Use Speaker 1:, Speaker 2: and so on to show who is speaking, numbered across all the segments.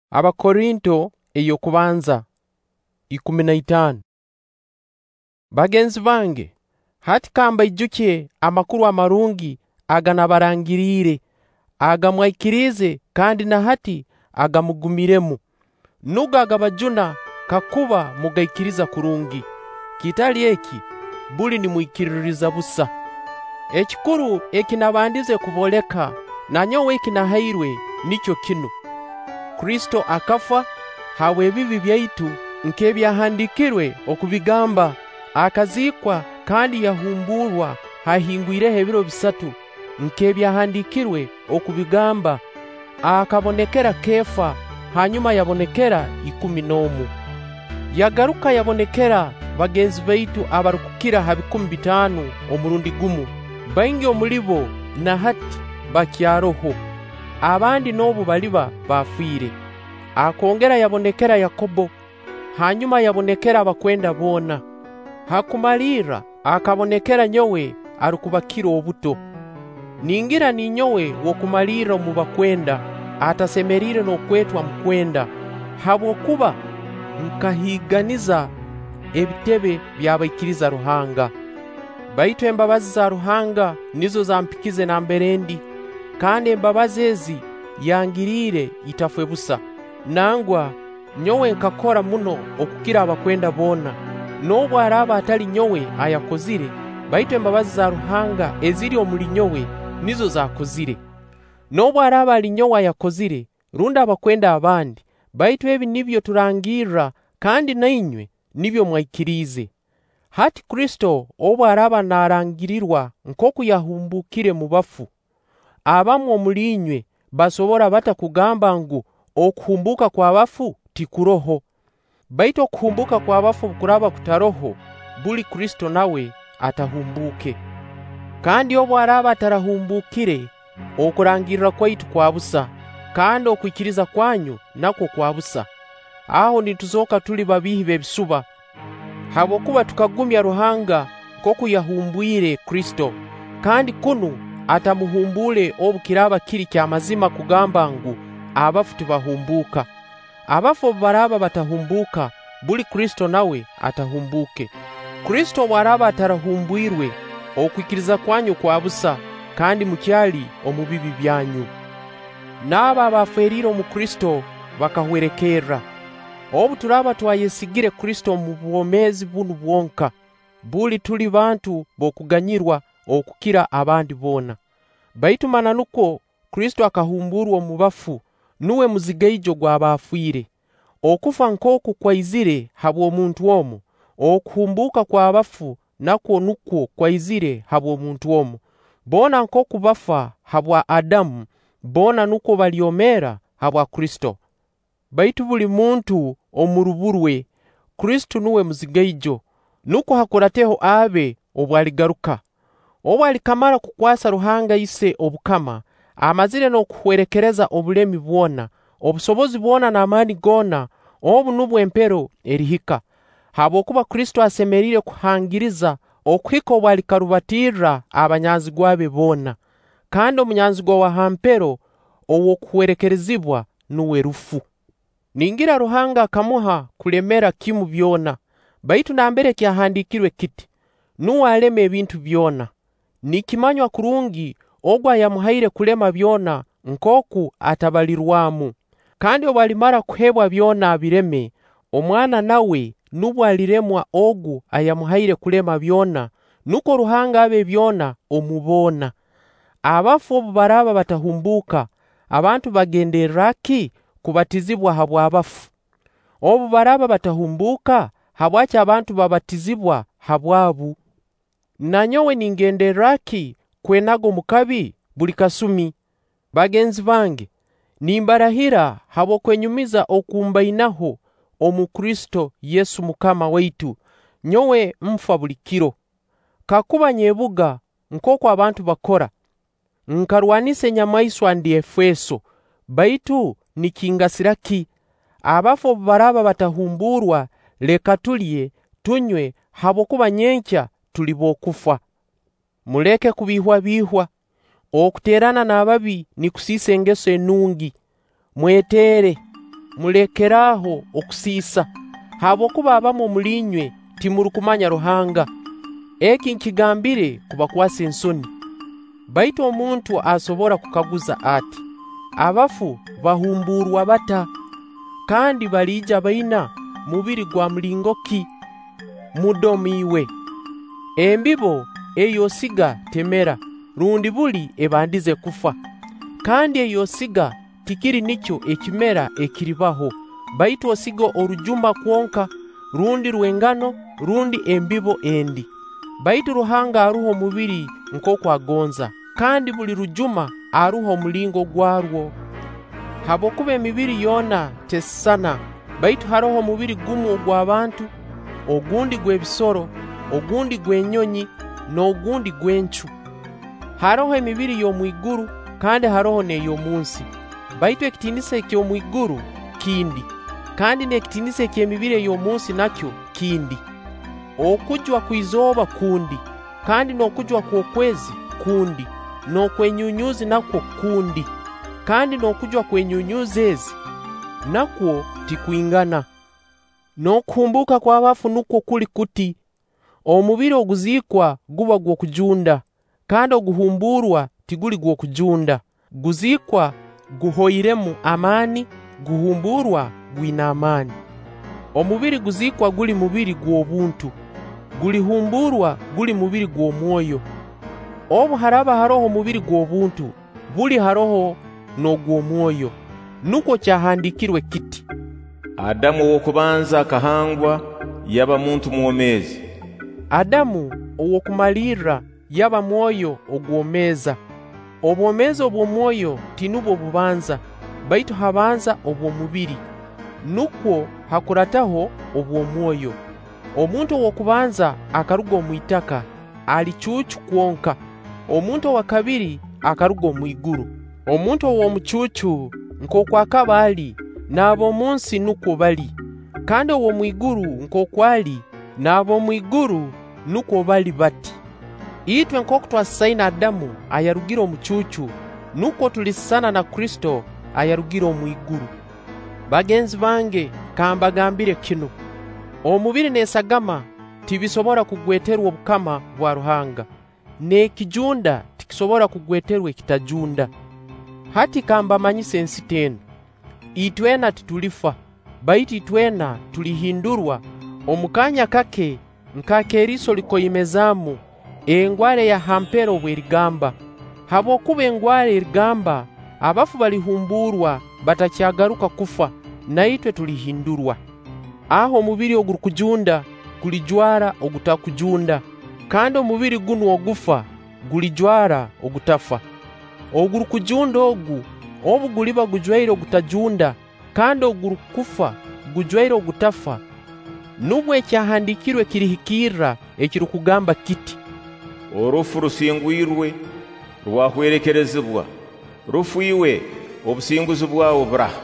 Speaker 1: Abakorinto eyokubanza 15. Bagenzi bange, hati kamba ijukye amakuru amarungi aganabarangirire, agamwaikirize kandi na hati agamugumiremu. Nuga agabajuna kakuba mugaikiriza kurungi. Kitali eki buli ni muikiririza busa. Ekikuru ekinabandize kuboleka na nyowe ekinahairwe nicho kinu. Kristo akafa hawe bibi byaitu nkebyahandikirwe okubigamba, akazikwa kandi yahumburwa hahingwireho ebiro bisatu nkebyahandikirwe okubigamba, akabonekera Kefa hanyuma yabonekera 11. Yagaruka yabonekera bagenzi baitu abarukukira ha 15 omurundi gumu, baingi omulibo na hati bakyaroho, abandi nobu baliba bafire. Akongera yabonekera Yakobo, hanyuma yabonekera abakwenda bona. Hakumalira akabonekera nyowe arukubakira obuto. Ningira ni nyowe wokumalira mu bakwenda, atasemerire n'okwetwa mukwenda, habwokuba nkahiganiza ebitebe byabaikiriza Ruhanga. Baitu embabazi za Ruhanga nizo zampikize na mberendi, kandi embabazi ezi yangirire itafwe busa. Nangwa nyowe nkakora muno okukira abakwenda bona, n'obwo araba atali nyowe ayakozire, baitu embabazi za Ruhanga eziri omuli nyowe nizo zakozire. N'obwo araba ali nyowe ayakozire, runda abakwenda abandi, baitu ebi nibyo turangira kandi nainywe nibyo mwaikirize. Hati Kristo obwo araba narangirirwa nkoku yahumbukire mu bafu, abamu omuli inywe basobora bata kugamba ngu okuhumbuka kwa bafu tikuroho. Baitu okuhumbuka kwa bafu kuraba kutaroho, buli Kristo nawe atahumbuke. Kandi obwo araba atarahumbukire, okurangirira kwaitu kwa busa, kandi okwikiriza kwanyu nako kwa busa. Aho nituzoka tuli babihi bebisuba, habwokuba tukagumya Ruhanga nkoku yahumbuire Kristo, kandi kunu atamuhumbule obukiraba kiri kyamazima kugamba ngu abafu tibahumbuka. Abafu baraba batahumbuka, buli Kristo nawe atahumbuke. Kristo waraba atarahumbuirwe, okwikiriza kwanyu kwa busa, kandi mukyali omubibi byanyu. Naba abaferiro mu Kristo bakahwerekera. Obu turaba twayesigire Kristo mu bwomezi bunu bwonka, buli tuli bantu bokuganyirwa okukira abandi bona. Baitu mananuko Kristo akahumburwa mu bafu, nuwe muzigaijo gw'abafire. Okufa nkoku kwaizire habwo omuntu omu, okuhumbuka kwa bafu nakwo nukwo kwaizire habwo omuntu omu. Bona nkoku bafa habwa Adamu, bona nukwo balyomera habwa Kristo. Baitu buli muntu omuruburwe, Kristo nuwe muzigaijo, nuko hakurateho abe obwaligaruka. Obwalikamara kukwasa Ruhanga ise obukama, amazire n'okuhwerekereza obulemi bwona, obusobozi bwona n'amani gona, obu nubwo empero erihika. Habwokuba Kristo asemerire kuhangiriza okuhika obwalikarubatira abanyanzigwabe bona, kandi omunyanzigwa wa hampero owokuhwerekerezibwa nuwe rufu. Ningira Ruhanga akamuha kulemera kimu byona, baitu nambere kyahandikirwe kiti, nuwe aleme ebintu byona. Nikimanywa kurungi ogwa yamuhaire kulema byona nkoku atabalirwamu. Kandi obwalimara kuhebwa byona abireme, omwana nawe nubwo aliremwa ogu ayamuhaire kulema byona, nuko Ruhanga abe byona omubona. Abafu obu baraba batahumbuka, abantu bagenderaki kubatizibwa habwa abafu? Obu baraba batahumbuka, habwaki abantu babatizibwa habwabu? Na nyowe ningenderaki kwenago mukabi buli kasumi? Bagenzi bange, nimbarahira habwo kwenyumiza okumbainaho omu Kristo Yesu Mukama waitu, nyowe mfa buli kiro. Kakuba nyebuga nkoku abantu bakora, nkarwanise nyamaiswa ndi Efeso, baitu nikingasiraki? Abafu baraba batahumburwa, leka tulye tunywe, habwokuba nyenkya tuli bokufa. Muleke kubihwa, okuterana n'ababi ni kusisa engeso enungi. Mwetere, mulekeraho okusiisa habwokuba abamu mulinywe timurukumanya Ruhanga. Eki nkigambire kubakwasa ensoni. Baitu omuntu asobora kukaguza ati abafu bahumburwa bata kandi balija baina mubiri gwa mulingo ki? Mudomiwe embibo eyosiga temera rundi buli ebandize kufa kandi eyosiga tikiri nicho ekimera ekiribaho baitu osigo orujuma kwonka rundi rwengano rundi embibo endi baitu Ruhanga aruho mubiri nko kwagonza kandi buli rujuma aruho mulingo gwarwo. Habwokuba emibiri yona tesana baitu haroho mubiri gumu ogw'abantu, ogundi gw'ebisoro, ogundi gw'enyonyi n'ogundi gw'encu. Haroho emibiri y'omwiguru kandi haroho n'ey'omunsi, baitu ekitinisa eky'omwiguru kindi kandi n'ekitinisa eky'emibiri ey'omunsi nakyo kindi. Okujwa kw'izoba kundi kandi n'okujwa kw'okwezi kundi, n'okwenyunyuzi nakwo kundi kandi n'okujwa kwenyunyuzi ezi nakwo tikwingana. N'okuhumbuka kw'abafu nukwo kuli kuti omubiri oguzikwa guba gw'okujunda kandi oguhumburwa tiguli gw'okujunda. Guzikwa guhoiremu amani, guhumburwa gwina amani. Omubiri guzikwa guli mubiri gw'obuntu, gulihumburwa guli mubiri gw'omwoyo. Obu haraba haroho mubiri gw'obuntu, buli haroho n'ogw'omwoyo. Nuko kyahandikirwe kiti
Speaker 2: Adamu owokubanza akahangwa yaba muntu mwomeezi.
Speaker 1: Adamu owokumalira yaba mwoyo ogwomeza. Obwomezi obw'omwoyo tinubwo bubanza, baitu habanza obw'omubiri, nukwo hakurataho obw'omwoyo. Omuntu owokubanza akaruga omwitaka ali chuchu kwonka, omuntu owakabiri akaruga omwiguru. Omuntu ow'omuchuchu nk'okwakaba ali n'ab'omunsi nukwo bali, kandi ow'omwiguru nk'okwali n'ab'omwiguru nukwo bali bati. Itwe nk'oku twasaina Adamu ayarugira omuchuchu, nukwo tulisana na Kristo ayarugira omwiguru. Bagenzi bange kambagambire kino, omubiri n'esagama tibisobora kugweterwa obukama bwa Ruhanga, n'ekijunda tikisobora kugweterwa ekitajunda. Hati kambamanyise ensi tenu, itwena titulifa, baitu itwena tulihindurwa omukanya kake nkakeriso likoyimezamu engwale ya hampero bwerigamba. Habwokuba engwale erigamba abafu balihumburwa batakyagaruka kufa, na itwe tulihindurwa. Aho omubiri ogurukujunda gulijwara ogutakujunda, kandi omubiri gunu ogufa gulijwara ogutafa. Ogurukujunda ogu obu guliba gujwaire ogutajunda, kandi ogurukufa gujwaire ogutafa, nubwo ekyahandikirwe kirihikirra ekirukugamba kiti
Speaker 2: Orufu rusingwirwe rwahwerekerezebwa, rufiwe obusinguzi bwawe buraha.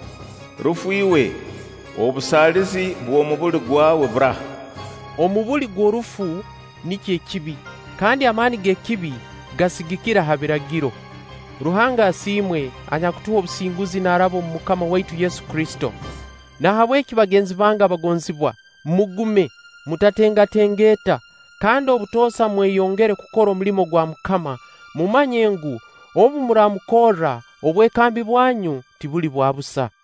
Speaker 2: Rufiwe obusalizi bw'omubuli gwawe buraha.
Speaker 1: Omubuli gw'orufu nikyo ekibi, kandi amaani g'ekibi gasigikira habiragiro. Ruhanga asimwe anyakutuha obusinguzi n'arabo mu Mukama waitu Yesu Kristo. Na habweki bagenzi bange abagonzibwa, mugume mutatengatengeta kandi obutosa mweyongere kukora omulimo gwa Mukama, mumanye ngu obu muramukora obwekambi bwanyu tibuli bwabusa.